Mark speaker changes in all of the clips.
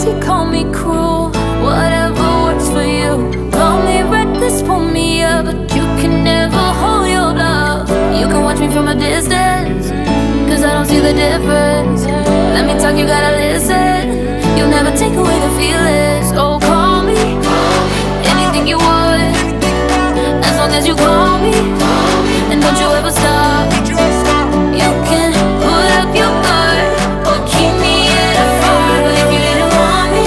Speaker 1: crazy, call me cruel, whatever works for you. Call me reckless, pull me up, but you can never hold your love. You can watch me from a distance, cause I don't see the difference. Let me talk, you gotta listen. You'll never take away the feelings. Oh, call me anything you want, as long as you call me. And don't you ever stop. You can put up your guard or keep me at a fire, but if you didn't want me,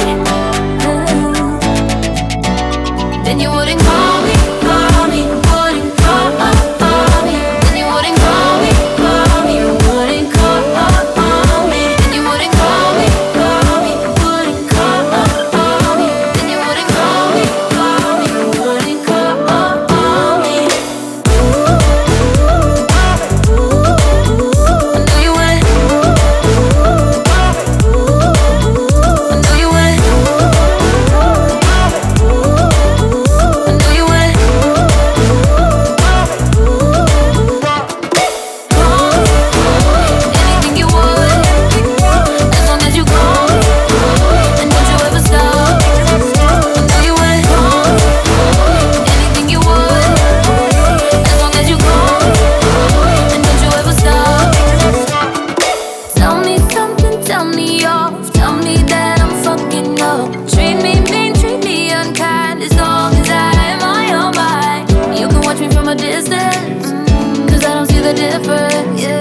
Speaker 1: then you wouldn't call me, call me, wouldn't call me. Then you wouldn't call me, wouldn't call me. Then you wouldn't call me, wouldn't call me. Then you wouldn't call me, wouldn't call me. I know you would. I know you would. I know you would. Anything you would, as long as you call me. And don't you ever stop. I know you would. Anything you would, as long as you call me. And don't you ever stop. Tell me something, tell me off. Tell me that I'm fucking up. Treat me mean, treat me unkind, as long as I am on your mind. You can watch me from a distance, cause I don't see the difference.